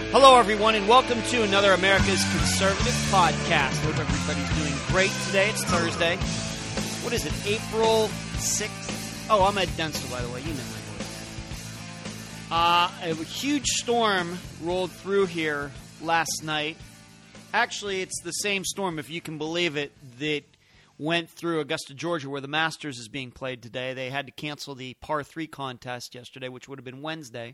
Hello, everyone, and welcome to another America's Conservative Podcast. Hope everybody's doing great today. It's Thursday. What is it, April 6th? Oh, I'm Ed Denzel, by the way. You know my voice. A huge storm rolled through here last night. Actually, it's the same storm, if you can believe it, that went through Augusta, Georgia, where the Masters is being played today. They had to cancel the par 3 contest yesterday, which would have been Wednesday.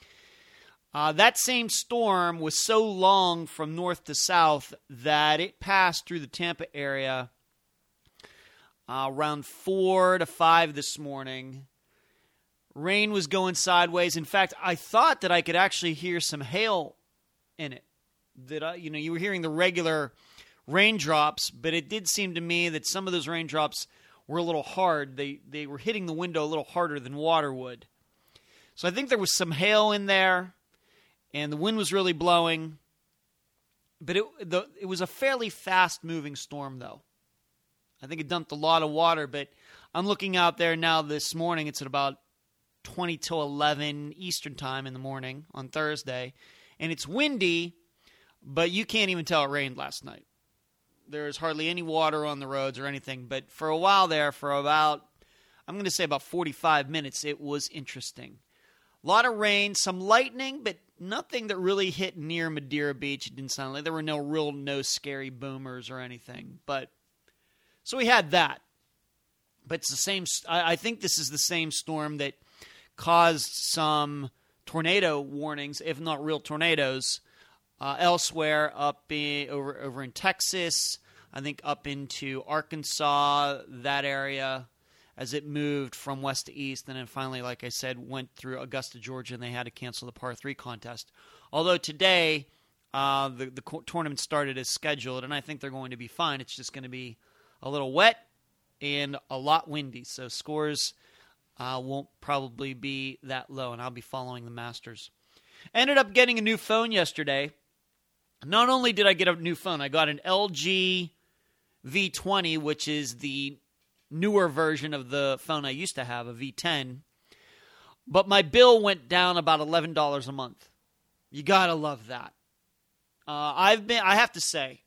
That same storm was so long from north to south that it passed through the Tampa area around 4 to 5 this morning. Rain was going sideways. In fact, I thought that I could actually hear some hail in it. You were hearing the regular raindrops, but it did seem to me that some of those raindrops were a little hard. They were hitting the window a little harder than water would. So I think there was some hail in there. And the wind was really blowing, but it was a fairly fast-moving storm, though. I think it dumped a lot of water, but I'm looking out there now this morning. It's at about 20 to 11 Eastern time in the morning on Thursday, and it's windy, but you can't even tell it rained last night. There's hardly any water on the roads or anything, but for a while there, for about 45 minutes, it was interesting. A lot of rain, some lightning, but nothing that really hit near Madeira Beach. It didn't sound like there were no scary boomers or anything. But so we had that. But it's the same. I think this is the same storm that caused some tornado warnings, if not real tornadoes, elsewhere over in Texas. I think up into Arkansas, that area, as it moved from west to east, and then finally, like I said, went through Augusta, Georgia, and they had to cancel the par 3 contest. Although today, the tournament started as scheduled, and I think they're going to be fine. It's just going to be a little wet and a lot windy, so scores won't probably be that low, and I'll be following the Masters. Ended up getting a new phone yesterday. Not only did I get a new phone, I got an LG V20, which is the newer version of the phone I used to have, a V10. But my bill went down about $11 a month. You gotta love that. I have to say,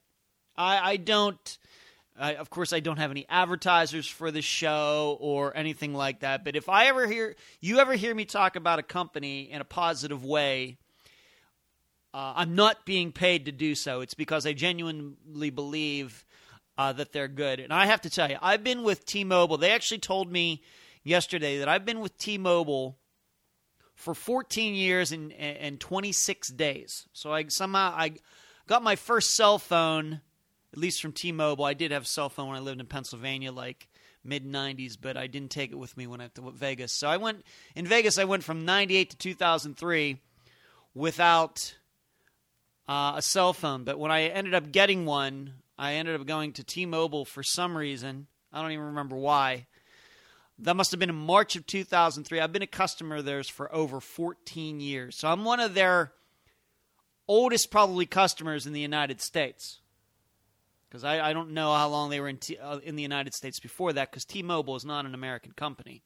of course I don't have any advertisers for this show or anything like that, but if you ever hear me talk about a company in a positive way, I'm not being paid to do so. It's because I genuinely believe that they're good. And I have to tell you, I've been with T-Mobile. They actually told me yesterday that I've been with T-Mobile for 14 years and 26 days. So I got my first cell phone, at least from T-Mobile. I did have a cell phone when I lived in Pennsylvania, like mid-90s, but I didn't take it with me when I went to Vegas. So I went from 98 to 2003 without a cell phone. But when I ended up getting one, I ended up going to T-Mobile for some reason. I don't even remember why. That must have been in March of 2003. I've been a customer of theirs for over 14 years. So I'm one of their oldest probably customers in the United States. Because I don't know how long they were in the United States before that, because T-Mobile is not an American company.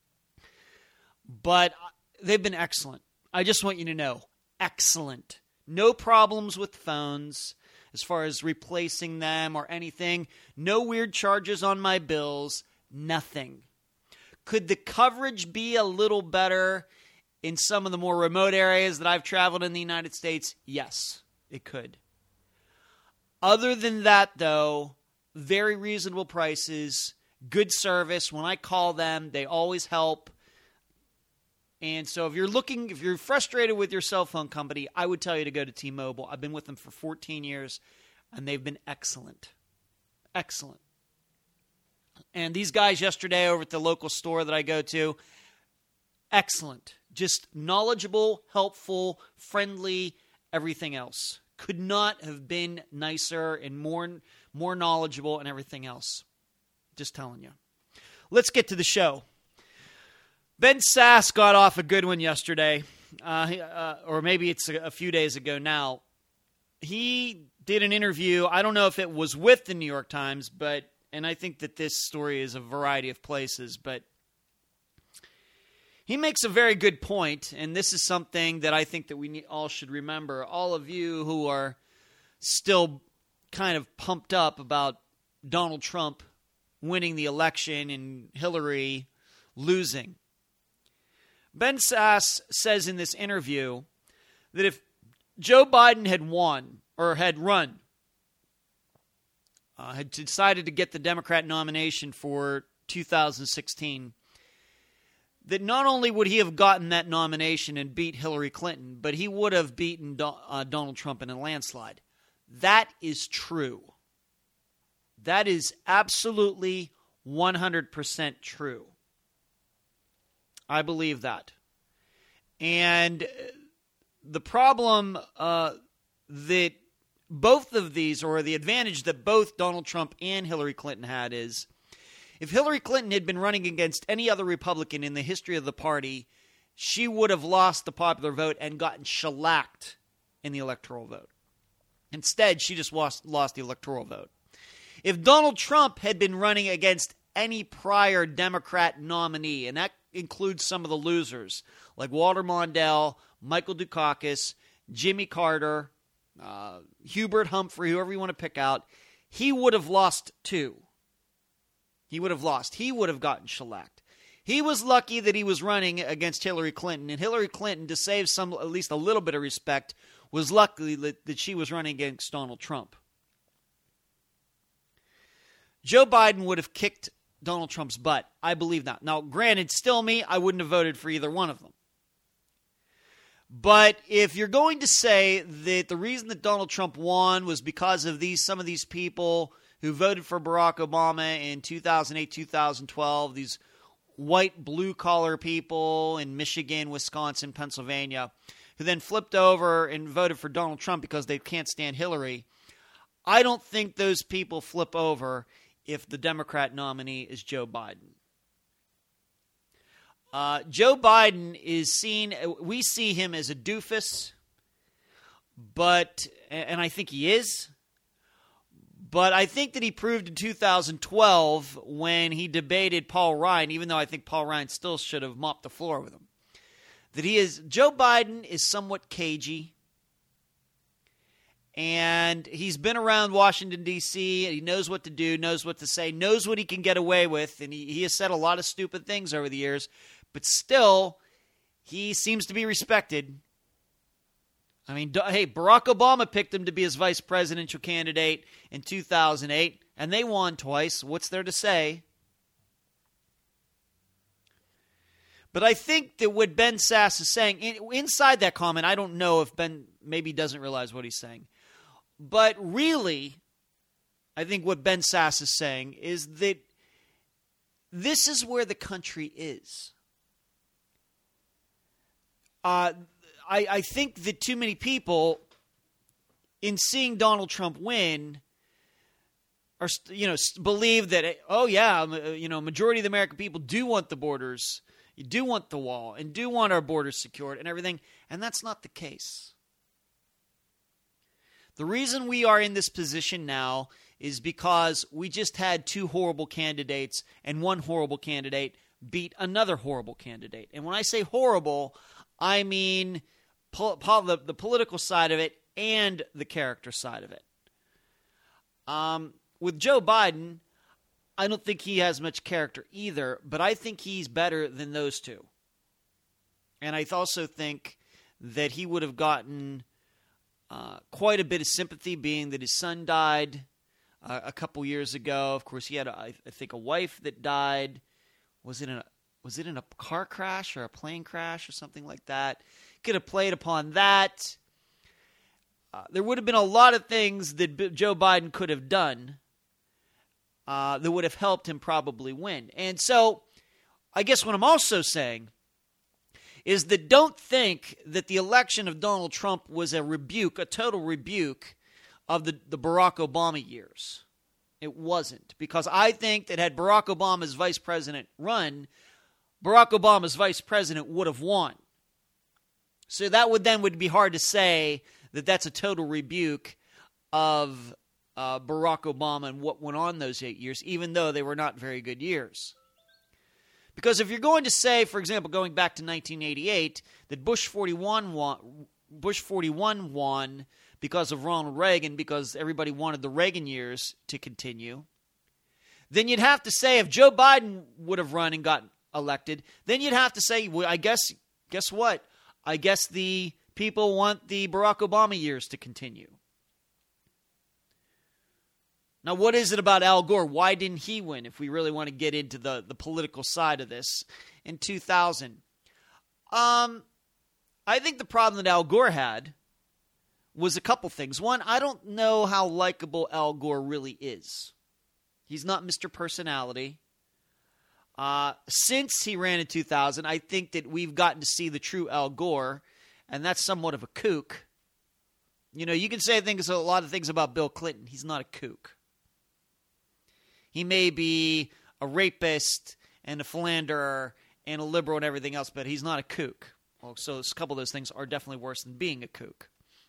But they've been excellent. I just want you to know, excellent. No problems with phones as far as replacing them or anything. No weird charges on my bills. Nothing. Could the coverage be a little better in some of the more remote areas that I've traveled in the United States? Yes, it could. Other than that, though, very reasonable prices, good service. When I call them, they always help. And so if you're frustrated with your cell phone company, I would tell you to go to T-Mobile. I've been with them for 14 years, and they've been excellent. Excellent. And these guys yesterday over at the local store that I go to, excellent. Just knowledgeable, helpful, friendly, everything else. Could not have been nicer and more knowledgeable and everything else. Just telling you. Let's get to the show. Ben Sasse got off a good one yesterday, or maybe it's a few days ago now. He did an interview. I don't know if it was with the New York Times, and I think that this story is a variety of places, but He makes a very good point, and this is something that I think that we all should remember. All of you who are still kind of pumped up about Donald Trump winning the election and Hillary losing. Ben Sasse says in this interview that if Joe Biden had won or had run, had decided to get the Democrat nomination for 2016, that not only would he have gotten that nomination and beat Hillary Clinton, but he would have beaten Donald Trump in a landslide. That is true. That is absolutely 100% true. I believe that. And the problem that both of these, or the advantage that both Donald Trump and Hillary Clinton had, is if Hillary Clinton had been running against any other Republican in the history of the party, she would have lost the popular vote and gotten shellacked in the electoral vote. Instead, she just lost the electoral vote. If Donald Trump had been running against any prior Democrat nominee, and that includes some of the losers, like Walter Mondale, Michael Dukakis, Jimmy Carter, Hubert Humphrey, whoever you want to pick out, he would have lost too. He would have lost. He would have gotten shellacked. He was lucky that he was running against Hillary Clinton, and Hillary Clinton, to save at least a little bit of respect, was lucky that she was running against Donald Trump. Joe Biden would have kicked Donald Trump's butt. I believe that. Now, granted, still me, I wouldn't have voted for either one of them. But if you're going to say that the reason that Donald Trump won was because of some of these people who voted for Barack Obama in 2008, 2012, these white blue-collar people in Michigan, Wisconsin, Pennsylvania, who then flipped over and voted for Donald Trump because they can't stand Hillary, I don't think those people flip over if the Democrat nominee is Joe Biden. Joe Biden we see him as a doofus, and I think he is, but I think that he proved in 2012 when he debated Paul Ryan, even though I think Paul Ryan still should have mopped the floor with him, that Joe Biden is somewhat cagey. And he's been around Washington, D.C., and he knows what to do, knows what to say, knows what he can get away with, and he has said a lot of stupid things over the years, but still, he seems to be respected. I mean, hey, Barack Obama picked him to be his vice presidential candidate in 2008, and they won twice. What's there to say? But I think that what Ben Sasse is saying, inside that comment, I don't know if Ben maybe doesn't realize what he's saying. But really, I think what Ben Sasse is saying is that this is where the country is. I think that too many people, in seeing Donald Trump win, are believe that majority of the American people do want the borders, you do want the wall, and do want our borders secured and everything, and that's not the case. The reason we are in this position now is because we just had two horrible candidates, and one horrible candidate beat another horrible candidate. And when I say horrible, I mean the political side of it and the character side of it. With Joe Biden, I don't think he has much character either, but I think he's better than those two. And I also think that he would have gotten quite a bit of sympathy, being that his son died a couple years ago. Of course, he had, I think, a wife that died. Was it in a car crash or a plane crash or something like that? Could have played upon that. There would have been a lot of things that Joe Biden could have done that would have helped him probably win. And so I guess what I'm also saying is that don't think that the election of Donald Trump was a total rebuke of the Barack Obama years. It wasn't. Because I think that had Barack Obama's vice president run, Barack Obama's vice president would have won. So that would be hard to say that that's a total rebuke of Barack Obama and what went on those 8 years, even though they were not very good years. Because if you're going to say, for example, going back to 1988, that Bush 41 won because of Ronald Reagan, because everybody wanted the Reagan years to continue, then you'd have to say if Joe Biden would have run and got elected, then you'd have to say, well, guess what? I guess the people want the Barack Obama years to continue. Now, what is it about Al Gore? Why didn't he win, if we really want to get into the political side of this, in 2000? I think the problem that Al Gore had was a couple things. One, I don't know how likable Al Gore really is. He's not Mr. Personality. Since he ran in 2000, I think that we've gotten to see the true Al Gore, and that's somewhat of a kook. You know, you can say a lot of things about Bill Clinton. He's not a kook. He may be a rapist and a philanderer and a liberal and everything else, but he's not a kook. Well, so a couple of those things are definitely worse than being a kook.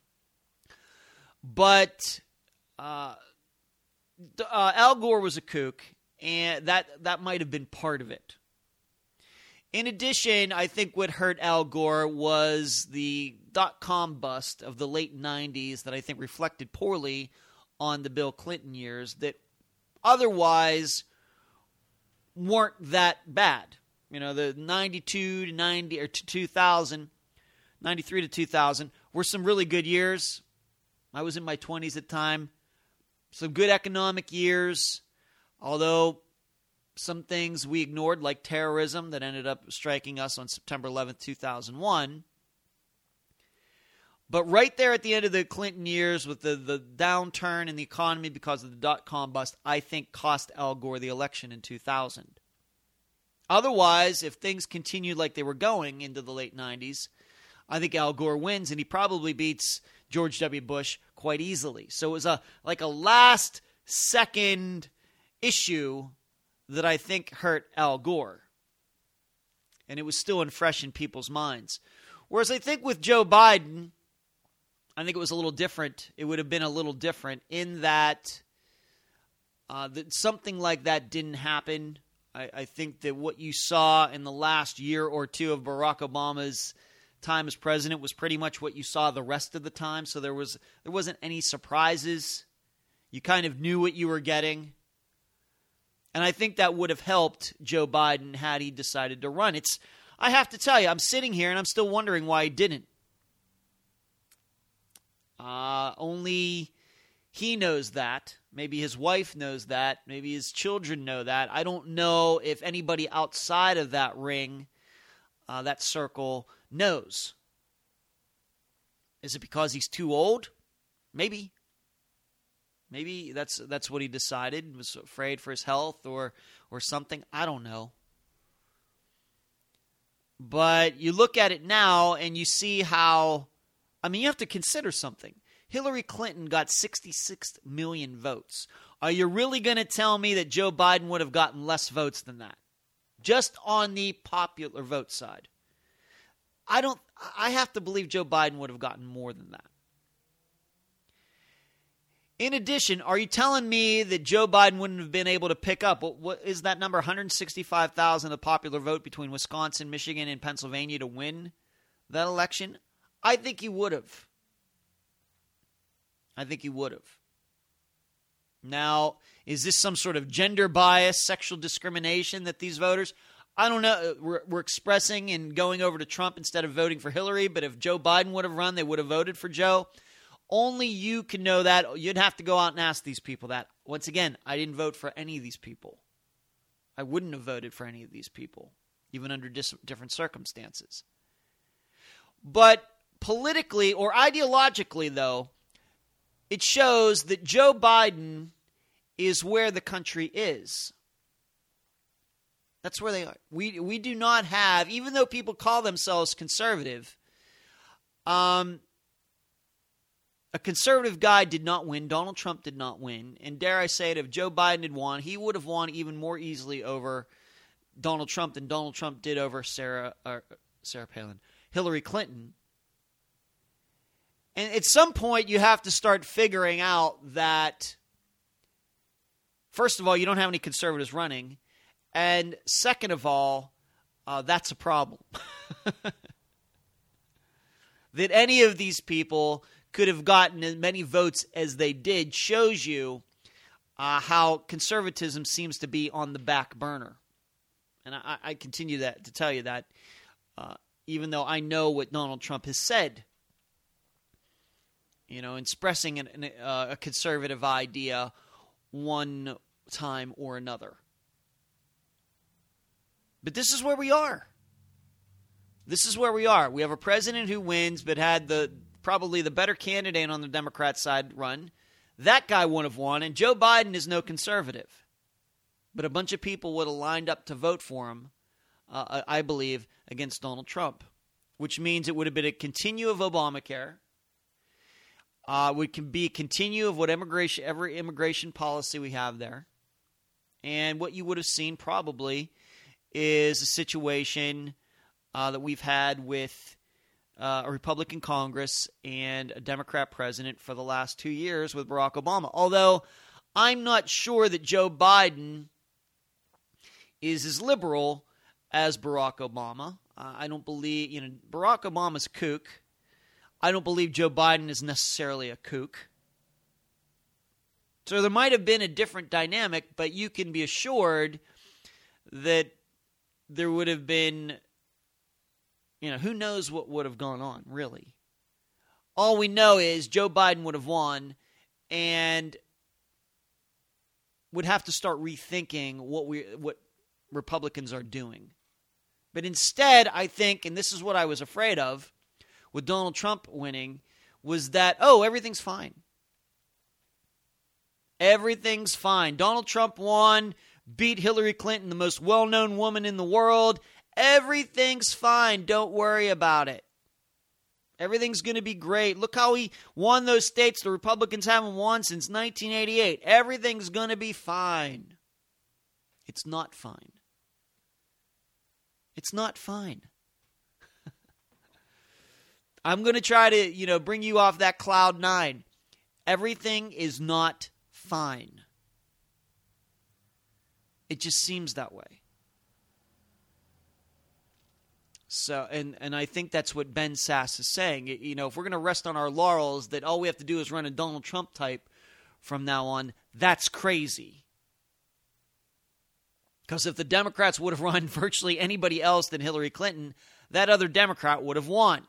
But Al Gore was a kook, and that might have been part of it. In addition, I think what hurt Al Gore was the dot-com bust of the late 90s that I think reflected poorly on the Bill Clinton years that otherwise weren't that bad. You know, the 92 to 90 or to 2000, 93 to 2000 were some really good years. I was in my 20s at the time. Some good economic years, although some things we ignored, like terrorism that ended up striking us on September 11th, 2001. But right there at the end of the Clinton years with the downturn in the economy because of the dot-com bust, I think cost Al Gore the election in 2000. Otherwise, if things continued like they were going into the late 90s, I think Al Gore wins, and he probably beats George W. Bush quite easily. So it was like a last-second issue that I think hurt Al Gore. And it was still fresh in people's minds. Whereas I think with Joe Biden, I think it was a little different. It would have been a little different in that something like that didn't happen. I think that what you saw in the last year or two of Barack Obama's time as president was pretty much what you saw the rest of the time. So there wasn't any surprises. You kind of knew what you were getting. And I think that would have helped Joe Biden had he decided to run. I have to tell you, I'm sitting here and I'm still wondering why he didn't. Only he knows that. Maybe his wife knows that. Maybe his children know that. I don't know if anybody outside of that ring, that circle, knows. Is it because he's too old? Maybe. Maybe that's what he decided. Was afraid for his health or something. I don't know. But you look at it now and you see how, you have to consider something. Hillary Clinton got 66 million votes. Are you really going to tell me that Joe Biden would have gotten less votes than that? Just on the popular vote side. I have to believe Joe Biden would have gotten more than that. In addition, are you telling me that Joe Biden wouldn't have been able to pick up, what is that number, 165,000 of popular vote between Wisconsin, Michigan, and Pennsylvania to win that election? I think he would have. Now, is this some sort of gender bias, sexual discrimination that these voters, I don't know, we're expressing and going over to Trump instead of voting for Hillary, but if Joe Biden would have run, they would have voted for Joe. Only you can know that. You'd have to go out and ask these people that. Once again, I didn't vote for any of these people. I wouldn't have voted for any of these people, even under different circumstances. But politically or ideologically, though, it shows that Joe Biden is where the country is. That's where they are. We do not have, even though people call themselves conservative, a conservative guy did not win. Donald Trump did not win. And dare I say it, if Joe Biden had won, he would have won even more easily over Donald Trump than Donald Trump did over Hillary Clinton. And at some point, you have to start figuring out that, first of all, you don't have any conservatives running. And second of all, that's a problem. That any of these people could have gotten as many votes as they did shows you how conservatism seems to be on the back burner. And I continue to tell you that, even though I know what Donald Trump has said, expressing a conservative idea one time or another. But this is where we are. This is where we are. We have a president who wins, but had probably the better candidate on the Democrat side run. That guy wouldn't have won, and Joe Biden is no conservative. But a bunch of people would have lined up to vote for him, I believe, against Donald Trump, which means it would have been a continue of Obamacare. Would be a continue of every immigration policy we have there. And what you would have seen probably is a situation that we've had with a Republican Congress and a Democrat president for the last 2 years with Barack Obama. Although I'm not sure that Joe Biden is as liberal as Barack Obama. I don't believe, Barack Obama's a kook. I don't believe Joe Biden is necessarily a kook. So there might have been a different dynamic, but you can be assured that there would have been, who knows what would have gone on, really. All we know is Joe Biden would have won and would have to start rethinking what Republicans are doing. But instead, I think, and this is what I was afraid of with Donald Trump winning, was that, everything's fine. Everything's fine. Donald Trump won, beat Hillary Clinton, the most well-known woman in the world. Everything's fine. Don't worry about it. Everything's going to be great. Look how he won those states the Republicans haven't won since 1988. Everything's going to be fine. It's not fine. It's not fine. I'm going to try to, bring you off that cloud nine. Everything is not fine. It just seems that way. So, and I think that's what Ben Sasse is saying. If we're going to rest on our laurels that all we have to do is run a Donald Trump type from now on, that's crazy. Because if the Democrats would have run virtually anybody else than Hillary Clinton, that other Democrat would have won.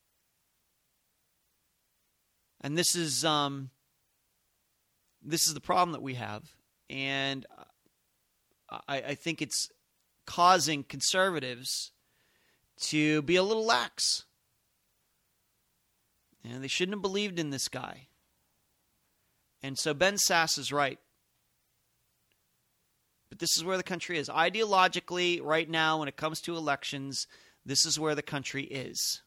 And this is the problem that we have. And I think it's causing conservatives to be a little lax. And they shouldn't have believed in this guy. And so Ben Sasse is right. But this is where the country is. Ideologically, right now, when it comes to elections, this is where the country is.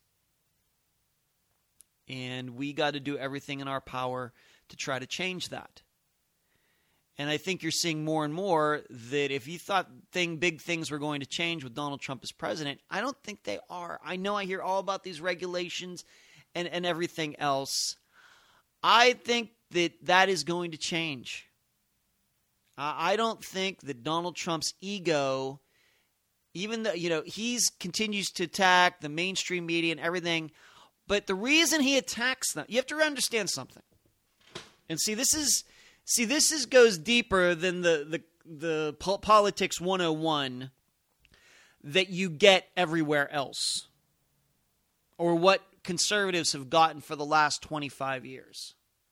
And we got to do everything in our power to try to change that. And I think you're seeing more and more that if you thought big things were going to change with Donald Trump as president, I don't think they are. I know I hear all about these regulations and everything else. I think that is going to change. I don't think that Donald Trump's ego, even though, he continues to attack the mainstream media and everything, but the reason he attacks them, you have to understand something. And this goes deeper than the politics 101 that you get everywhere else, or what conservatives have gotten for the last 25 years.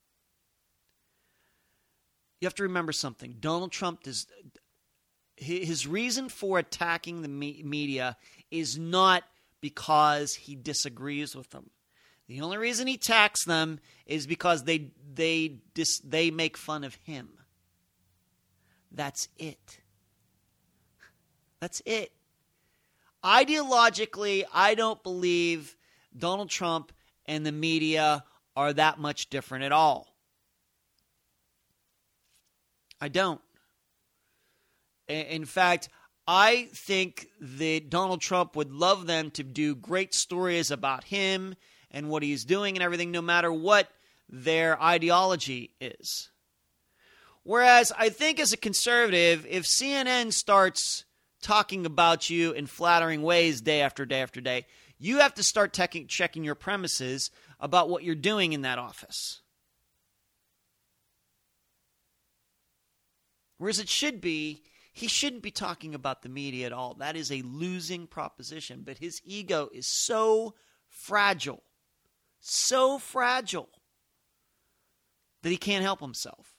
You have to remember something. Donald Trump his reason for attacking the media is not because he disagrees with them. The only reason he attacks them is because they make fun of him. That's it. That's it. Ideologically, I don't believe Donald Trump and the media are that much different at all. I don't. In fact, I think that Donald Trump would love them to do great stories about him and what he's doing and everything, no matter what their ideology is. Whereas I think as a conservative, if CNN starts talking about you in flattering ways day after day after day. You have to start checking your premises about what you're doing in that office. Whereas it should be, he shouldn't be talking about the media at all. That is a losing proposition. But his ego is so fragile, that he can't help himself.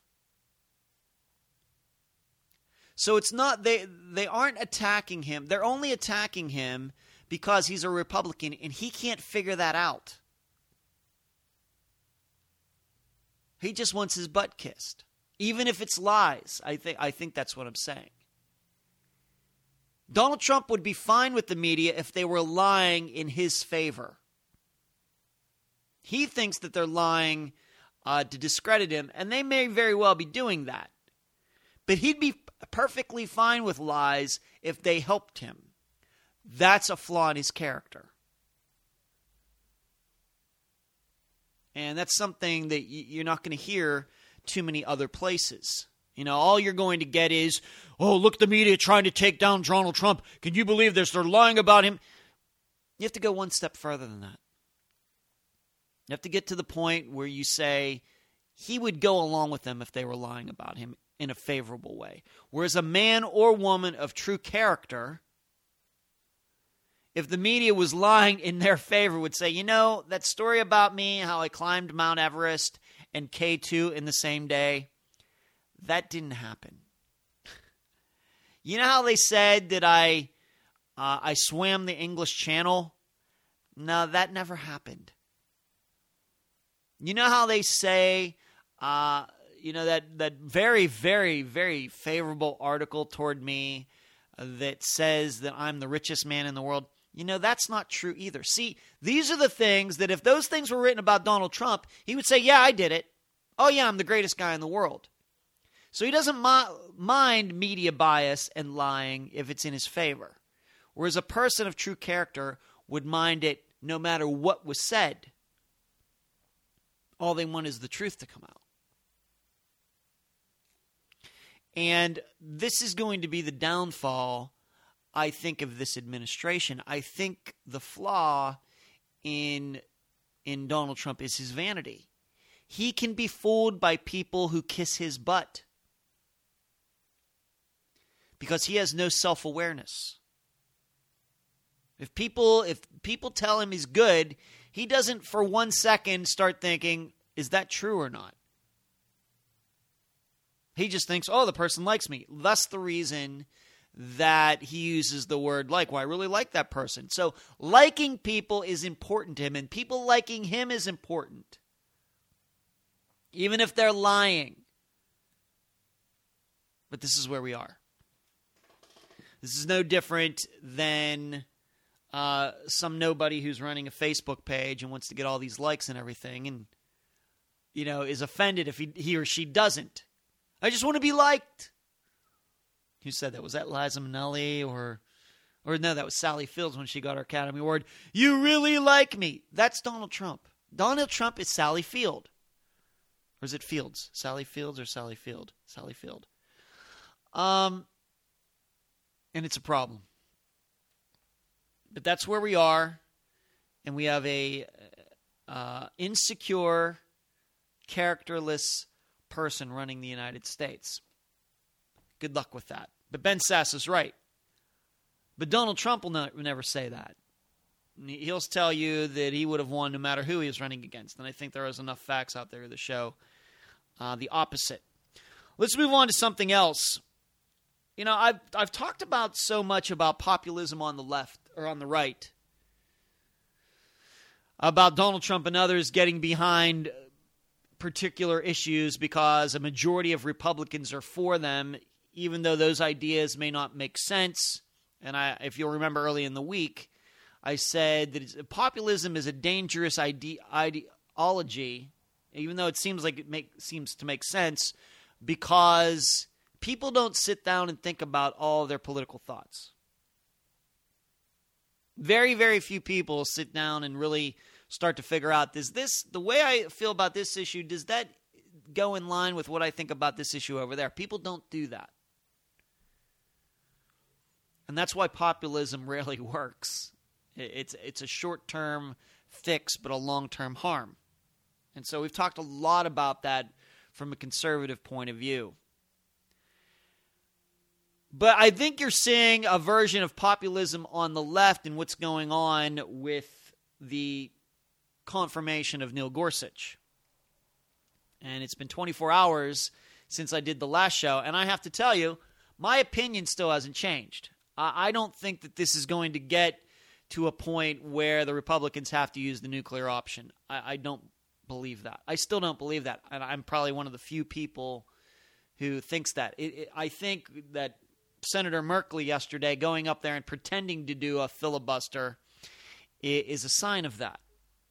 So it's not, they aren't attacking him. They're only attacking him because he's a Republican and he can't figure that out. He just wants his butt kissed. Even if it's lies. I think that's what I'm saying. Donald Trump would be fine with the media if they were lying in his favor. He thinks that they're lying to discredit him, and they may very well be doing that. But he'd be perfectly fine with lies if they helped him. That's a flaw in his character. And that's something that you're not going to hear too many other places. You know, all you're going to get is, oh, look, the media trying to take down Donald Trump. Can you believe this? They're lying about him. You have to go one step further than that. You have to get to the point where you say he would go along with them if they were lying about him in a favorable way. Whereas a man or woman of true character, if the media was lying in their favor, would say, you know, that story about me, how I climbed Mount Everest and K2 in the same day, that didn't happen. You know how they said that I swam the English Channel? No, that never happened. You know how they say, that very, very, very favorable article toward me that says that I'm the richest man in the world? You know, that's not true either. See, these are the things that if those things were written about Donald Trump, he would say, yeah, I did it. Oh, yeah, I'm the greatest guy in the world. So he doesn't mind media bias and lying if it's in his favor. Whereas a person of true character would mind it no matter what was said. All they want is the truth to come out. And this is going to be the downfall, I think, of this administration. I think the flaw in Donald Trump is his vanity. He can be fooled by people who kiss his butt because he has no self-awareness. If people tell him he's good, he doesn't for 1 second start thinking, is that true or not? He just thinks, oh, the person likes me. That's the reason that he uses the word like. Well, I really like that person. So liking people is important to him, and people liking him is important. Even if they're lying. But this is where we are. This is no different than some nobody who's running a Facebook page and wants to get all these likes and everything and, you know, is offended if he or she doesn't. I just want to be liked. Who said that? Was that Liza Minnelli or no, that was Sally Fields when she got her Academy Award. You really like me. That's Donald Trump. Donald Trump is Sally Field. Or is it Fields? Sally Fields or Sally Field? Sally Field. And it's a problem. But that's where we are. And we have a insecure, characterless person running the United States. Good luck with that. But Ben Sasse is right. But Donald Trump will never say that. He'll tell you that he would have won no matter who he was running against. And I think there is enough facts out there to show the opposite. Let's move on to something else. You know, I've talked about so much about populism on the left or on the right, about Donald Trump and others getting behind particular issues because a majority of Republicans are for them, even though those ideas may not make sense. And if you'll remember early in the week, I said that populism is a dangerous ideology, even though it seems like seems to make sense, because people don't sit down and think about all of their political thoughts. Very, very few people sit down and really start to figure out, the way I feel about this issue, does that go in line with what I think about this issue over there? People don't do that. And that's why populism rarely works. It's a short-term fix, but a long-term harm. And so we've talked a lot about that from a conservative point of view. But I think you're seeing a version of populism on the left in what's going on with the confirmation of Neil Gorsuch. And it's been 24 hours since I did the last show, and I have to tell you, my opinion still hasn't changed. I don't think that this is going to get to a point where the Republicans have to use the nuclear option. I don't believe that. I still don't believe that, and I'm probably one of the few people who thinks that. I think that Senator Merkley yesterday going up there and pretending to do a filibuster is a sign of that.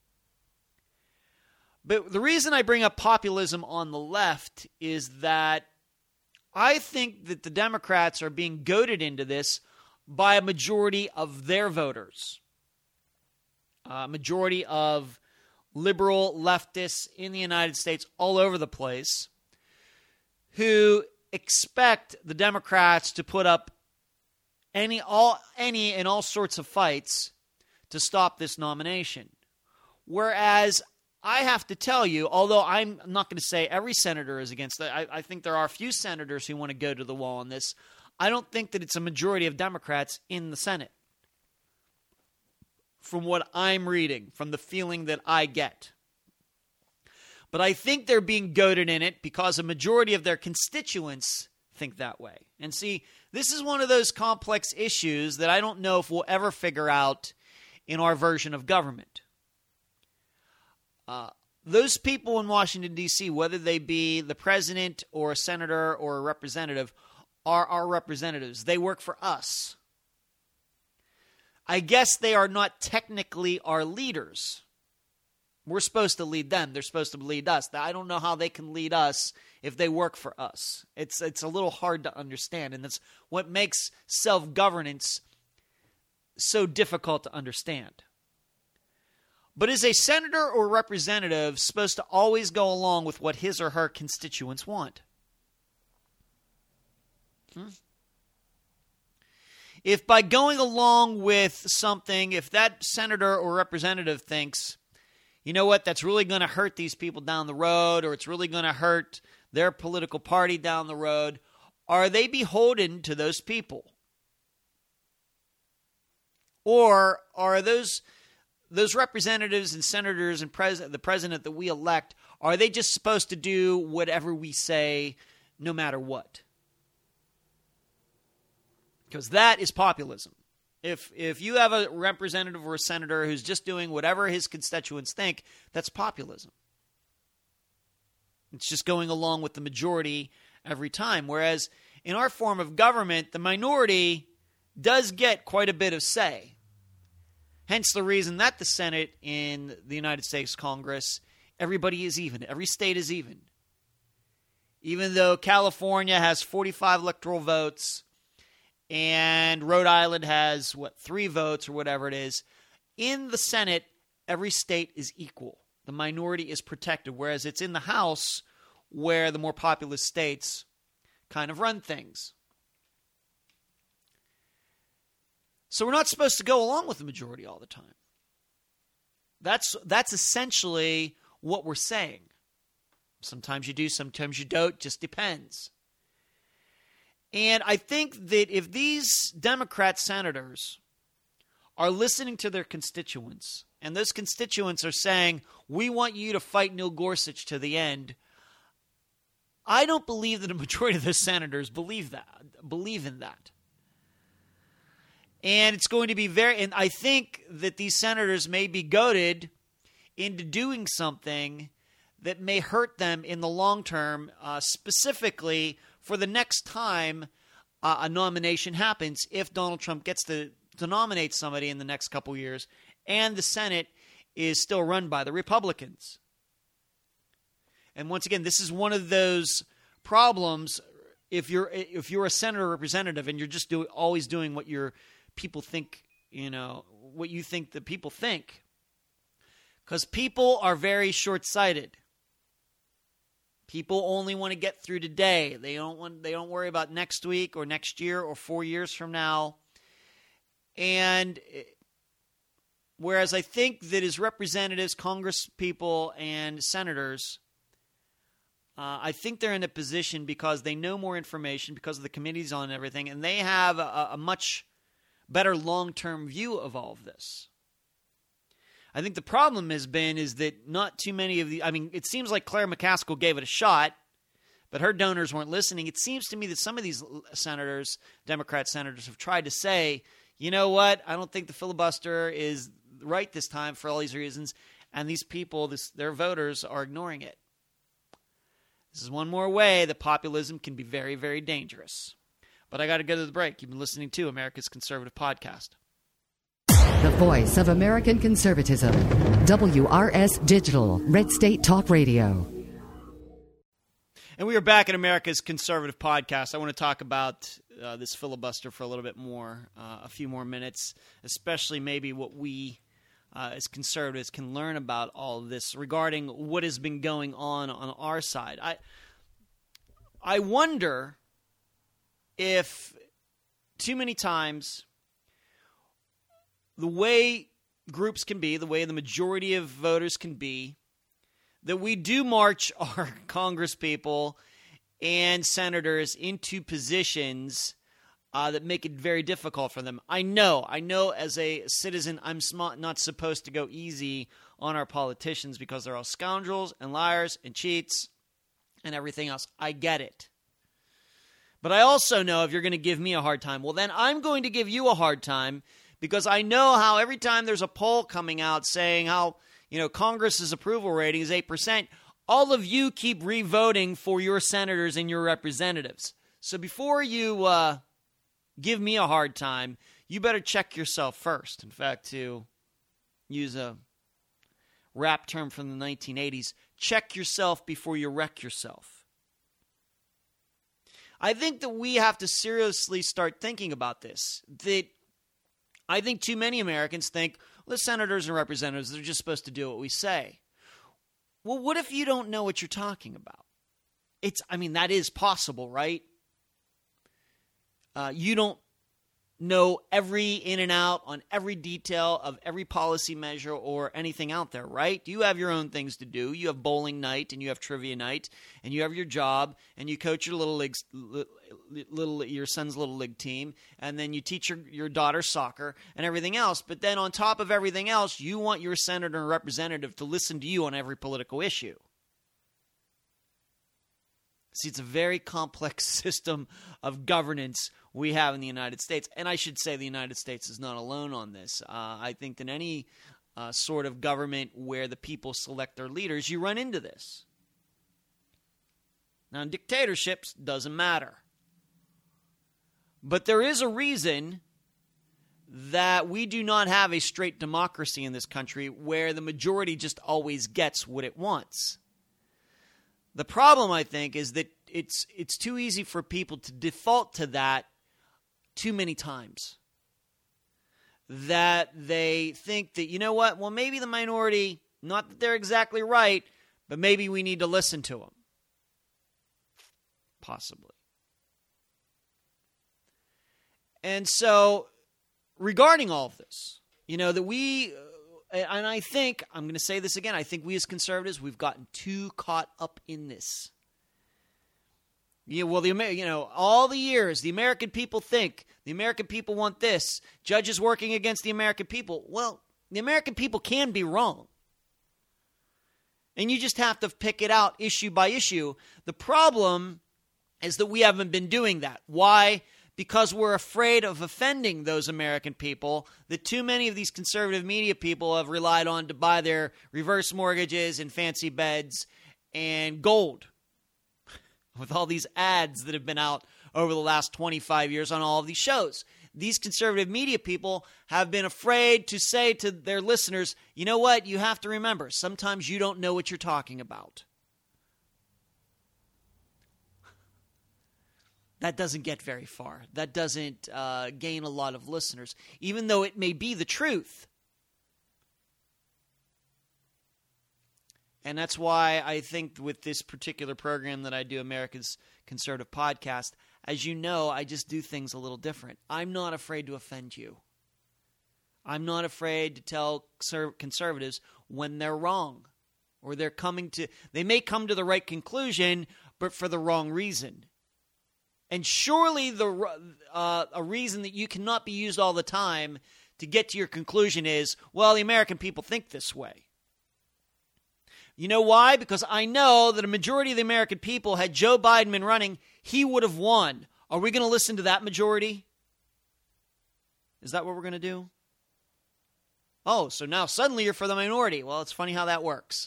But the reason I bring up populism on the left is that I think that the Democrats are being goaded into this by a majority of their voters, a majority of liberal leftists in the United States all over the place who expect the Democrats to put up any and all sorts of fights to stop this nomination. Whereas I have to tell you, although I'm not going to say every senator is against it, I think there are a few senators who want to go to the wall on this. I don't think that it's a majority of Democrats in the Senate. From what I'm reading, from the feeling that I get. But I think they're being goaded in it because a majority of their constituents think that way. And see, this is one of those complex issues that I don't know if we'll ever figure out in our version of government. Those people in Washington, D.C., whether they be the president or a senator or a representative, are our representatives. They work for us. I guess they are not technically our leaders. We're supposed to lead them. They're supposed to lead us. I don't know how they can lead us if they work for us. It's a little hard to understand, and that's what makes self-governance so difficult to understand. But is a senator or representative supposed to always go along with what his or her constituents want? If by going along with something, if that senator or representative thinks, you know what, that's really going to hurt these people down the road, or it's really going to hurt their political party down the road, are they beholden to those people? Or are those representatives and senators and the president that we elect, are they just supposed to do whatever we say no matter what? Because that is populism. If you have a representative or a senator who's just doing whatever his constituents think, that's populism. It's just going along with the majority every time. Whereas in our form of government, the minority does get quite a bit of say. Hence the reason that the Senate in the United States Congress, everybody is even. Every state is even. Even though California has 45 electoral votes and Rhode Island has, 3 votes or whatever it is, in the Senate, every state is equal. The minority is protected, whereas it's in the House where the more populous states kind of run things. So we're not supposed to go along with the majority all the time. That's essentially what we're saying. Sometimes you do, sometimes you don't, just depends. And I think that if these Democrat senators are listening to their constituents, and those constituents are saying, we want you to fight Neil Gorsuch to the end, I don't believe that a majority of those senators believe in that. And it's going to be and I think that these senators may be goaded into doing something that may hurt them in the long term, specifically for the next time a nomination happens, if Donald Trump gets to nominate somebody in the next couple years, and the Senate is still run by the Republicans. And once again, this is one of those problems. If you're a senator or representative and you're just always doing what your people think, what you think that people think, because people are very short-sighted. People only want to get through today. They don't worry about next week or next year or 4 years from now. And whereas I think that as representatives, Congress people, and senators, I think they're in a position because they know more information because of the committees on everything, and they have a much better long-term view of all of this. I think the problem is that not too many of the – I mean, it seems like Claire McCaskill gave it a shot, but her donors weren't listening. It seems to me that some of these senators, Democrat senators, have tried to say, you know what, I don't think the filibuster is right this time for all these reasons, and these people, their voters, are ignoring it. This is one more way that populism can be very, very dangerous. But I got to go to the break. You've been listening to America's Conservative Podcast. The voice of American conservatism. WRS Digital, Red State Talk Radio. And we are back at America's Conservative Podcast. I want to talk about this filibuster for a little bit more, a few more minutes, especially maybe what we as conservatives can learn about all of this regarding what has been going on our side. I wonder if too many times the way groups can be, the way the majority of voters can be, that we do march our Congress people and senators into positions that make it very difficult for them. I know as a citizen I'm not supposed to go easy on our politicians because they're all scoundrels and liars and cheats and everything else. I get it. But I also know if you're going to give me a hard time, well, then I'm going to give you a hard time because I know how every time there's a poll coming out saying how, Congress's approval rating is 8%, all of you keep re-voting for your senators and your representatives. So before you give me a hard time, you better check yourself first. In fact, to use a rap term from the 1980s, check yourself before you wreck yourself. I think that we have to seriously start thinking about this. That I think too many Americans think, well, the senators and representatives, they're just supposed to do what we say. Well, what if you don't know what you're talking about? That is possible, right? You don't know every in and out on every detail of every policy measure or anything out there, right? You have your own things to do. You have bowling night and you have trivia night and you have your job and you coach your your son's little league team, and then you teach your daughter soccer and everything else. But then on top of everything else, you want your senator and representative to listen to you on every political issue. See, it's a very complex system of governance we have in the United States. And I should say the United States is not alone on this. I think that any sort of government where the people select their leaders, you run into this. Now, in dictatorships, doesn't matter. But there is a reason that we do not have a straight democracy in this country where the majority just always gets what it wants. The problem, I think, is that it's too easy for people to default to that too many times. That they think that, you know what, well, maybe the minority, not that they're exactly right, but maybe we need to listen to them. Possibly. And so, regarding all of this, that we... And I think, I'm going to say this again, I think we as conservatives, we've gotten too caught up in this. All the years, the American people think, the American people want this, judges working against the American people. Well, the American people can be wrong. And you just have to pick it out issue by issue. The problem is that we haven't been doing that. Why? Because we're afraid of offending those American people that too many of these conservative media people have relied on to buy their reverse mortgages and fancy beds and gold with all these ads that have been out over the last 25 years on all of these shows. These conservative media people have been afraid to say to their listeners, you know what, you have to remember, sometimes you don't know what you're talking about. That doesn't get very far. That doesn't gain a lot of listeners, even though it may be the truth. And that's why I think with this particular program that I do, America's Conservative Podcast, as you know, I just do things a little different. I'm not afraid to offend you. I'm not afraid to tell conservatives when they're wrong, or they may come to the right conclusion, but for the wrong reason. And surely a reason that you cannot be used all the time to get to your conclusion is, well, the American people think this way. You know why? Because I know that a majority of the American people, had Joe Biden been running, he would have won. Are we going to listen to that majority? Is that what we're going to do? Oh, so now suddenly you're for the minority. Well, it's funny how that works.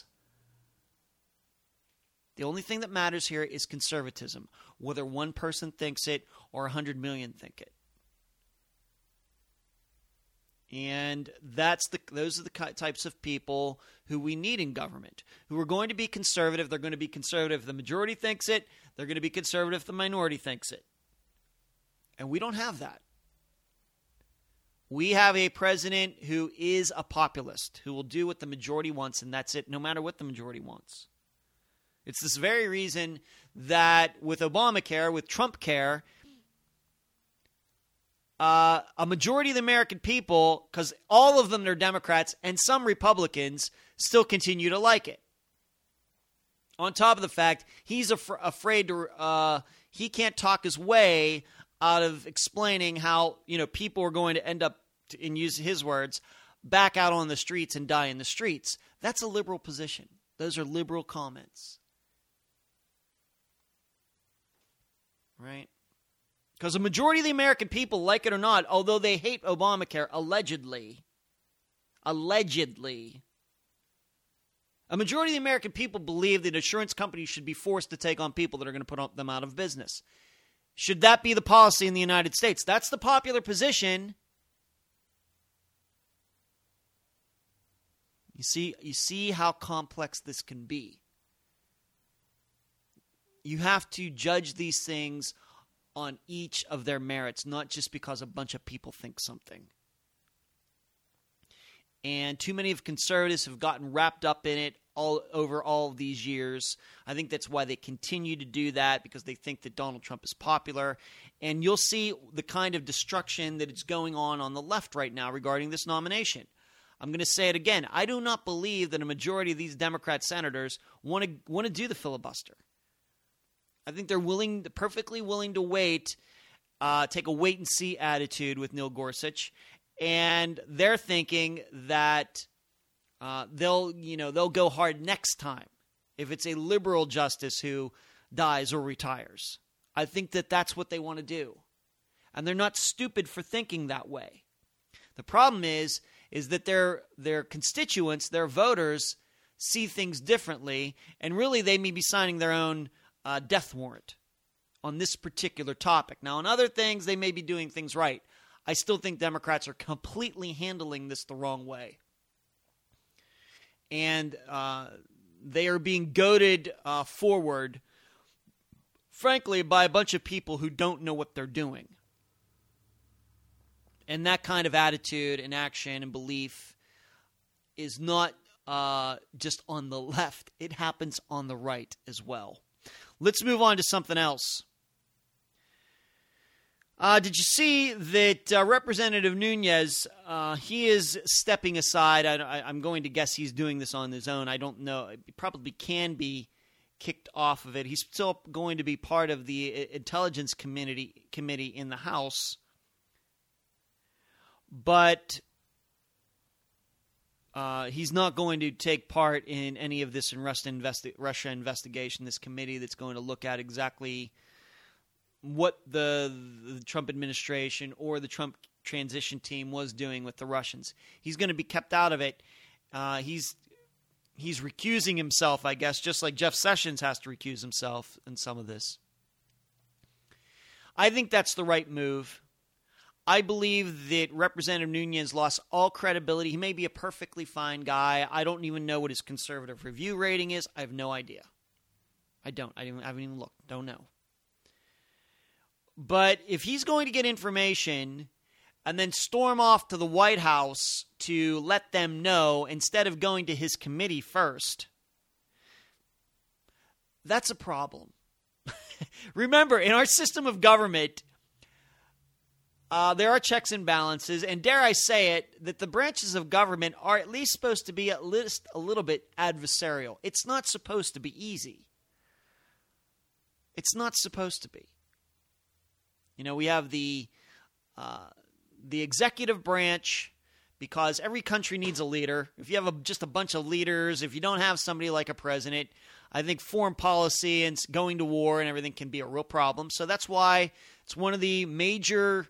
The only thing that matters here is conservatism, whether one person thinks it or 100 million think it. And those are the types of people who we need in government, who are going to be conservative. They're going to be conservative if the majority thinks it. They're going to be conservative if the minority thinks it. And we don't have that. We have a president who is a populist, who will do what the majority wants, and that's it, no matter what the majority wants. It's this very reason that with Obamacare, with Trump Care, a majority of the American people, because all of them are Democrats and some Republicans, still continue to like it. On top of the fact, he's afraid to, he can't talk his way out of explaining how, people are going to end up, and use his words, back out on the streets and die in the streets. That's a liberal position. Those are liberal comments. Right? Because the majority of the American people, like it or not, although they hate Obamacare, allegedly, a majority of the American people believe that insurance companies should be forced to take on people that are going to put them out of business. Should that be the policy in the United States? That's the popular position. You see how complex this can be. You have to judge these things on each of their merits, not just because a bunch of people think something. And too many of conservatives have gotten wrapped up in it over all of these years. I think that's why they continue to do that, because they think that Donald Trump is popular. And you'll see the kind of destruction that is going on the left right now regarding this nomination. I'm going to say it again. I do not believe that a majority of these Democrat senators want to do the filibuster. I think they're perfectly willing to wait, take a wait-and-see attitude with Neil Gorsuch, and they're thinking that they'll go hard next time if it's a liberal justice who dies or retires. I think that that's what they want to do, and they're not stupid for thinking that way. The problem is that their constituents, their voters, see things differently, and really they may be signing their own death warrant on this particular topic. Now, on other things, they may be doing things right. I still think Democrats are completely handling this the wrong way. And they are being goaded forward, frankly, by a bunch of people who don't know what they're doing. And that kind of attitude and action and belief is not just on the left. It happens on the right as well. Let's move on to something else. Did you see that Representative Nunes, he is stepping aside. I'm going to guess he's doing this on his own. I don't know. He probably can be kicked off of it. He's still going to be part of the Intelligence Committee in the House. But he's not going to take part in any of this Russia investigation, this committee that's going to look at exactly what the Trump administration or the Trump transition team was doing with the Russians. He's going to be kept out of it. He's recusing himself, I guess, just like Jeff Sessions has to recuse himself in some of this. I think that's the right move. I believe that Representative Nunes lost all credibility. He may be a perfectly fine guy. I don't even know what his conservative review rating is. I have no idea. I haven't even looked. Don't know. But if he's going to get information and then storm off to the White House to let them know instead of going to his committee first, that's a problem. Remember, in our system of government, there are checks and balances, and dare I say it, that the branches of government are at least supposed to be at least a little bit adversarial. It's not supposed to be easy. It's not supposed to be. You know, we have the executive branch, because every country needs a leader. If you have just a bunch of leaders, if you don't have somebody like a president, I think foreign policy and going to war and everything can be a real problem. So that's why it's one of the major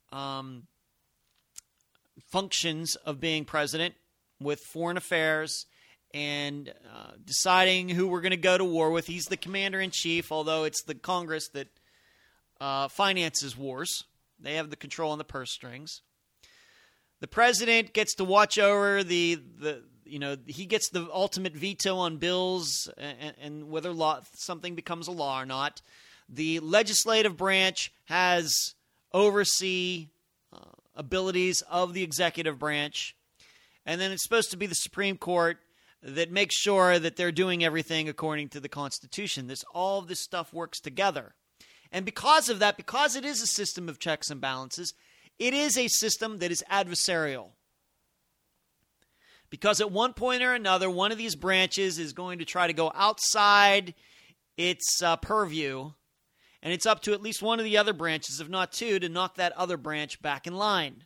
functions of being president, with foreign affairs and deciding who we're going to go to war with. He's the commander-in-chief, although it's the Congress that finances wars. They have the control on the purse strings. The president gets to watch over he gets the ultimate veto on bills and whether something becomes a law or not. The legislative branch has oversee abilities of the executive branch. And then it's supposed to be the Supreme Court that makes sure that they're doing everything according to the Constitution. All of this stuff works together. And because of that, because it is a system of checks and balances, it is a system that is adversarial. Because at one point or another, one of these branches is going to try to go outside its purview, and it's up to at least one of the other branches, if not two, to knock that other branch back in line.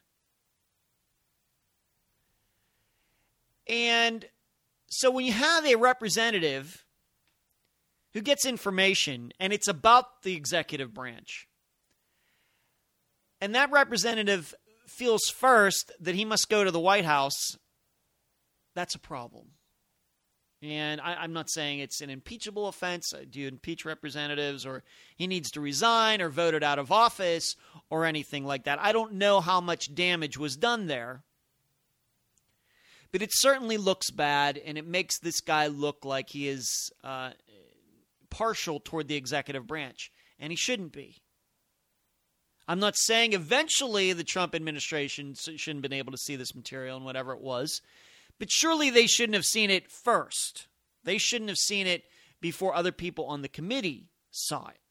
And so when you have a representative who gets information, and it's about the executive branch, and that representative feels first that he must go to the White House, that's a problem. And I'm not saying it's an impeachable offense. Do you impeach representatives, or he needs to resign or voted out of office or anything like that? I don't know how much damage was done there. But it certainly looks bad, and it makes this guy look like he is partial toward the executive branch, and he shouldn't be. I'm not saying eventually the Trump administration shouldn't have been able to see this material and whatever it was, but surely they shouldn't have seen it first. They shouldn't have seen it before other people on the committee saw it.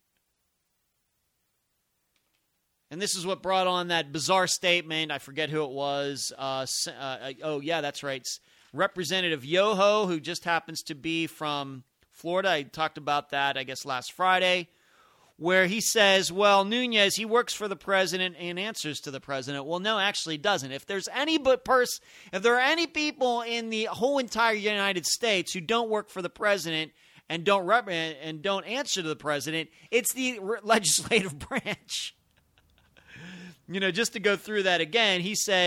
And this is what brought on that bizarre statement. I forget who it was. That's right. It's Representative Yoho, who just happens to be from Florida. I talked about that, I guess, last Friday, where he says, well, Nunes, he works for the president and answers to the president. Well, no, actually he doesn't. If there are any people in the whole entire United States who don't work for the president and don't answer to the president, it's the legislative branch. You know, just to go through that again,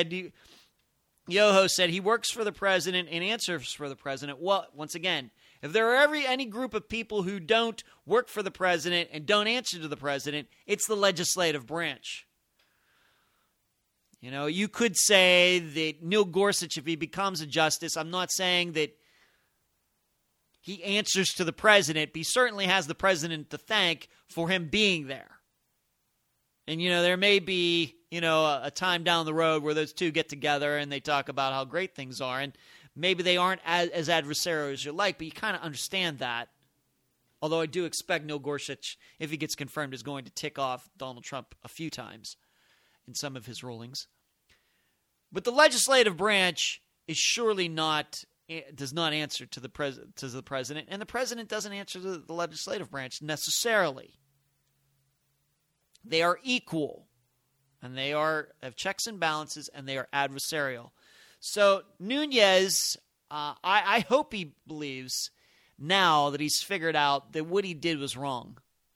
Yoho said he works for the president and answers for the president. Well, once again, if there are any group of people who don't work for the president and don't answer to the president, it's the legislative branch. You know, you could say that Neil Gorsuch, if he becomes a justice, I'm not saying that he answers to the president, but he certainly has the president to thank for him being there. And, you know, there may be, a time down the road where those two get together and they talk about how great things are. And maybe they aren't as adversarial as you like, but you kind of understand that. Although I do expect Neil Gorsuch, if he gets confirmed, is going to tick off Donald Trump a few times in some of his rulings. But the legislative branch is surely does not answer to the president, and the president doesn't answer to the legislative branch necessarily. They are equal, and they have checks and balances, and they are adversarial. So Nunes, I hope he believes now that he's figured out that what he did was wrong.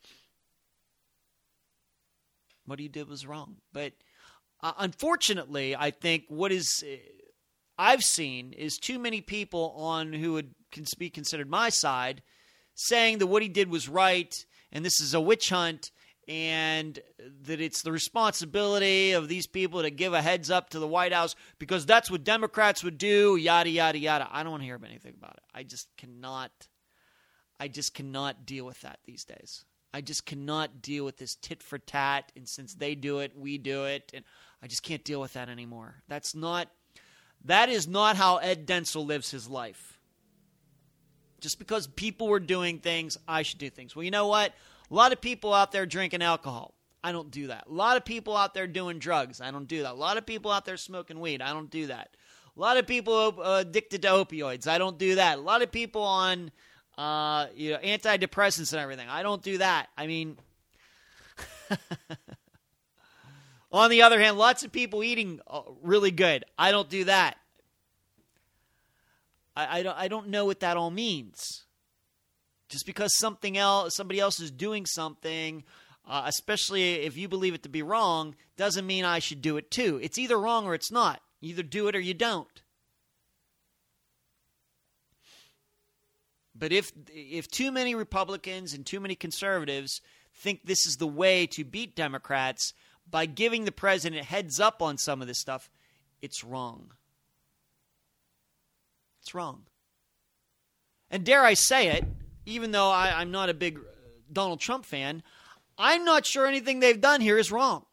What he did was wrong. But unfortunately, I think I've seen is too many people on who would be considered my side saying that what he did was right, and this is a witch hunt, and that it's the responsibility of these people to give a heads up to the White House because that's what Democrats would do, yada, yada, yada. I don't want to hear anything about it. I just cannot deal with that these days. I just cannot deal with this tit for tat, and since they do it, we do it, and I just can't deal with that anymore. That is not how Ed Dentzel lives his life. Just because people were doing things, I should do things. Well, you know what? A lot of people out there drinking alcohol. I don't do that. A lot of people out there doing drugs. I don't do that. A lot of people out there smoking weed. I don't do that. A lot of people addicted to opioids. I don't do that. A lot of people on antidepressants and everything. I don't do that. I mean, on the other hand, lots of people eating really good. I don't do that. I don't know what that all means. Just because somebody else is doing something, especially if you believe it to be wrong, doesn't mean I should do it too. It's either wrong or it's not. You either do it or you don't. But if too many Republicans and too many conservatives think this is the way to beat Democrats by giving the president heads up on some of this stuff, it's wrong. It's wrong. And dare I say it, even though I'm not a big Donald Trump fan, I'm not sure anything they've done here is wrong.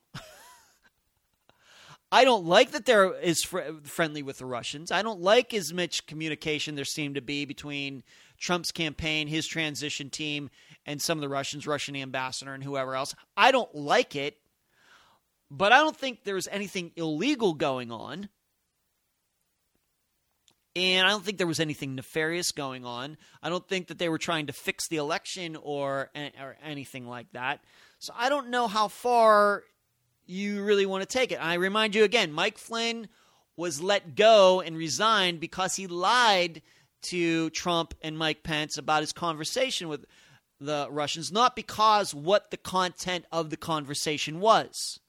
I don't like that they're as friendly with the Russians. I don't like as much communication there seemed to be between Trump's campaign, his transition team, and some of the Russian ambassador and whoever else. I don't like it, but I don't think there's anything illegal going on. And I don't think there was anything nefarious going on. I don't think that they were trying to fix the election or anything like that. So I don't know how far you really want to take it. I remind you again, Mike Flynn was let go and resigned because he lied to Trump and Mike Pence about his conversation with the Russians, not because what the content of the conversation was.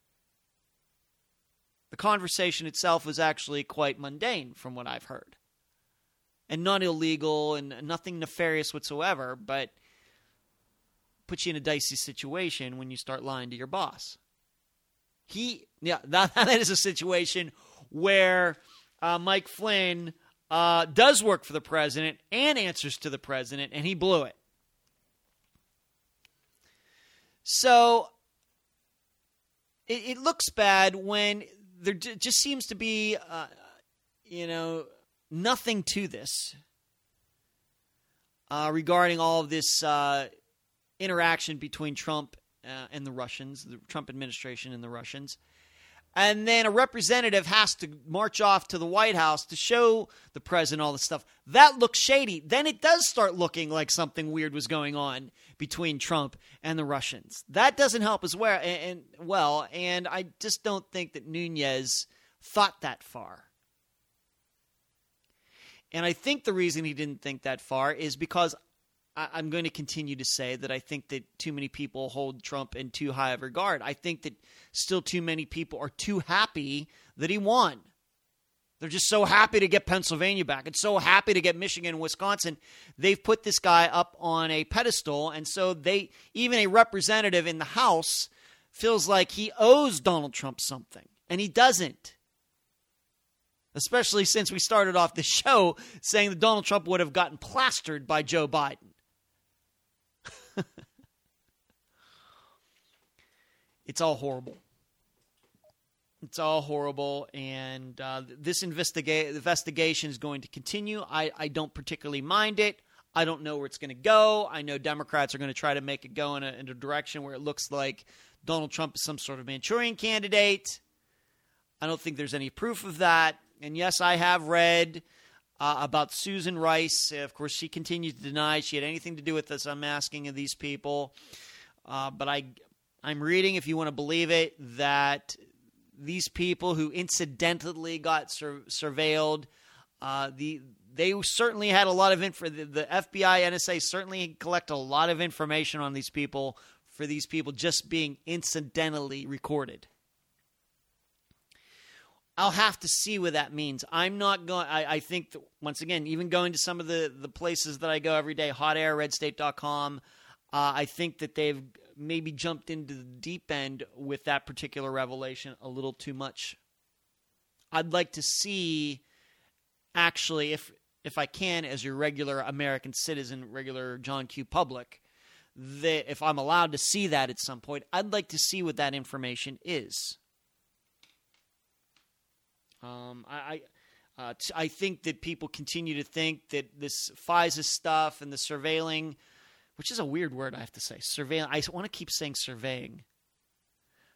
The conversation itself was actually quite mundane from what I've heard. And not illegal and nothing nefarious whatsoever, but puts you in a dicey situation when you start lying to your boss. That is a situation where Mike Flynn does work for the president and answers to the president, and he blew it. So it looks bad when there just seems to be, nothing to this regarding all of this interaction between Trump and the Russians, the Trump administration and the Russians. And then a representative has to march off to the White House to show the president all this stuff. That looks shady. Then it does start looking like something weird was going on between Trump and the Russians. That doesn't help as well. And I just don't think that Nunes thought that far. And I think the reason he didn't think that far is because I'm going to continue to say that I think that too many people hold Trump in too high of regard. I think that still too many people are too happy that he won. They're just so happy to get Pennsylvania back and so happy to get Michigan and Wisconsin. They've put this guy up on a pedestal, and so even a representative in the House feels like he owes Donald Trump something, and he doesn't. Especially since we started off the show saying that Donald Trump would have gotten plastered by Joe Biden. It's all horrible. It's all horrible, and this investigation is going to continue. I don't particularly mind it. I don't know where it's going to go. I know Democrats are going to try to make it go in a direction where it looks like Donald Trump is some sort of Manchurian candidate. I don't think there's any proof of that. And yes, I have read about Susan Rice. Of course, she continues to deny she had anything to do with this unmasking of these people. But I'm reading, if you want to believe it, that these people who incidentally got surveilled, they certainly had a lot of info. The FBI, NSA certainly collect a lot of information on these people for these people just being incidentally recorded. I'll have to see what that means. I'm not going. I think that, once again, even going to some of the places that I go every day, Hot Air, RedState.com, I think that they've maybe jumped into the deep end with that particular revelation a little too much. I'd like to see, actually, if I can, as your regular American citizen, regular John Q. Public, if I'm allowed to see that at some point, I'd like to see what that information is. I think that people continue to think that this FISA stuff and the surveilling, which is a weird word I have to say, surveilling. I want to keep saying surveying.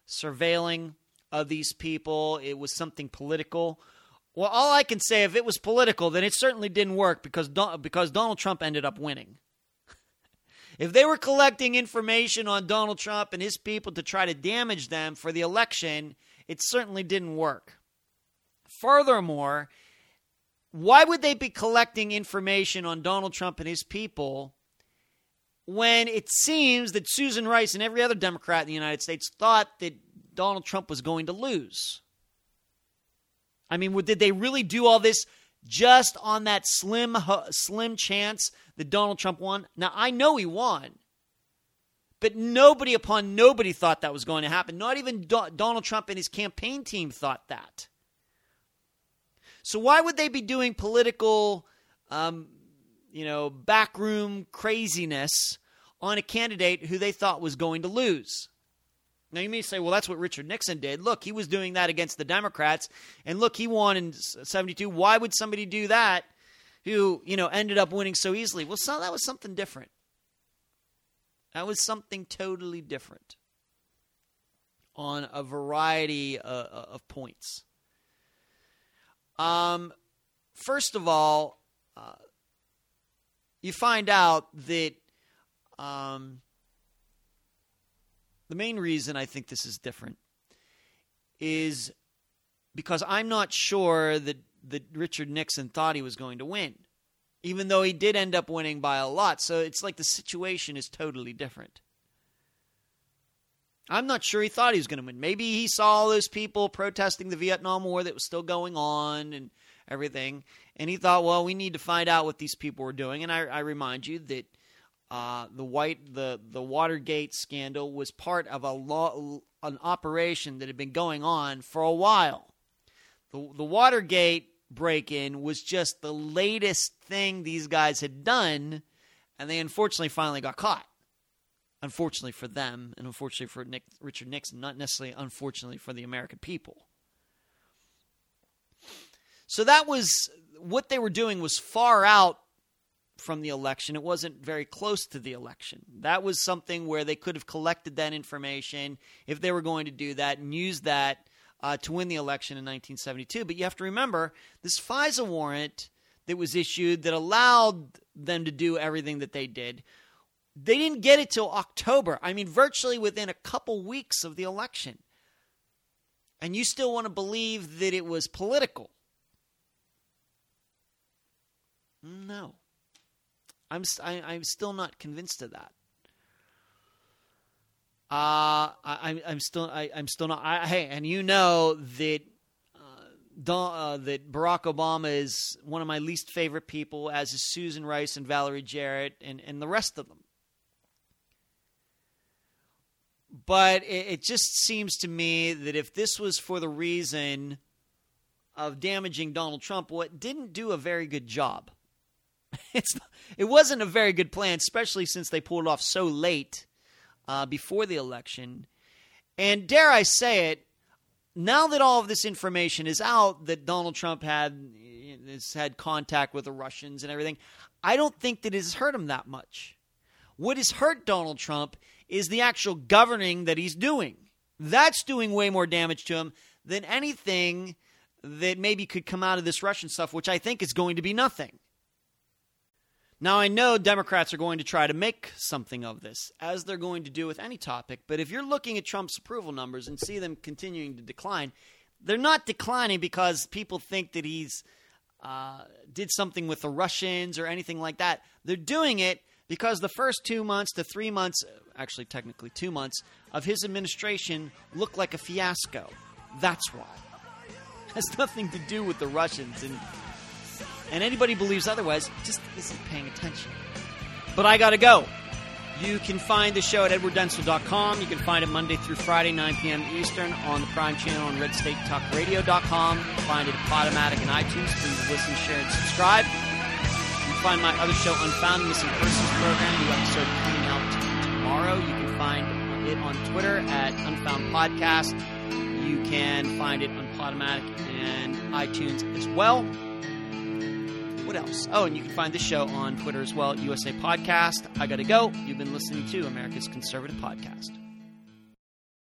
surveilling of these people. It was something political. Well, all I can say, if it was political, then it certainly didn't work because Donald Trump ended up winning. If they were collecting information on Donald Trump and his people to try to damage them for the election, it certainly didn't work. Furthermore, why would they be collecting information on Donald Trump and his people when it seems that Susan Rice and every other Democrat in the United States thought that Donald Trump was going to lose? I mean, did they really do all this just on that slim chance that Donald Trump won? Now, I know he won, but nobody thought that was going to happen. Not even Donald Trump and his campaign team thought that. So why would they be doing political, backroom craziness on a candidate who they thought was going to lose? Now, you may say, well, that's what Richard Nixon did. Look, he was doing that against the Democrats. And look, he won in 72. Why would somebody do that who, ended up winning so easily? Well, that was something different. That was something totally different on a variety of points. First of all, you find out that the main reason I think this is different is because I'm not sure that Richard Nixon thought he was going to win, even though he did end up winning by a lot. So it's like the situation is totally different. I'm not sure he thought he was going to win. Maybe he saw all those people protesting the Vietnam War that was still going on and everything, and he thought, well, we need to find out what these people were doing. And I remind you that the Watergate scandal was part of an operation that had been going on for a while. The Watergate break-in was just the latest thing these guys had done, and they unfortunately finally got caught. Unfortunately for them, and unfortunately for Richard Nixon, not necessarily unfortunately for the American people. So that was, what they were doing was far out from the election. It wasn't very close to the election. That was something where they could have collected that information if they were going to do that and use that to win the election in 1972. But you have to remember, this FISA warrant that was issued that allowed them to do everything that they did, they didn't get it till October. I mean, virtually within a couple weeks of the election. And you still want to believe that it was political? No. I'm still not convinced of that. I'm still not. Hey, and you know that that Barack Obama is one of my least favorite people, as is Susan Rice and Valerie Jarrett and the rest of them. But it just seems to me that if this was for the reason of damaging Donald Trump, well, it didn't do a very good job. It wasn't a very good plan, especially since they pulled it off so late before the election. And dare I say it, now that all of this information is out, that Donald Trump has had contact with the Russians and everything, I don't think that it has hurt him that much. What has hurt Donald Trump is the actual governing that he's doing. That's doing way more damage to him than anything that maybe could come out of this Russian stuff, which I think is going to be nothing. Now, I know Democrats are going to try to make something of this, as they're going to do with any topic, but if you're looking at Trump's approval numbers and see them continuing to decline, they're not declining because people think that he's did something with the Russians or anything like that. They're doing it because the first 2 months to 3 months, actually technically 2 months, of his administration looked like a fiasco. That's why. It has nothing to do with the Russians, and anybody believes otherwise just isn't paying attention. But I gotta go. You can find the show at edwarddenzel.com. You can find it Monday through Friday, 9 p.m. Eastern, on the Prime Channel on RedStateTalkRadio.com. You can find it at Podomatic and iTunes. Please listen, share, and subscribe. You can find my other show, Unfound Missing Persons Program. New episode coming out tomorrow. You can find it on Twitter at Unfound Podcast. You can find it on Podomatic and iTunes as well. What else? Oh, and you can find the show on Twitter as well, USA Podcast. I gotta go. You've been listening to America's Conservative Podcast.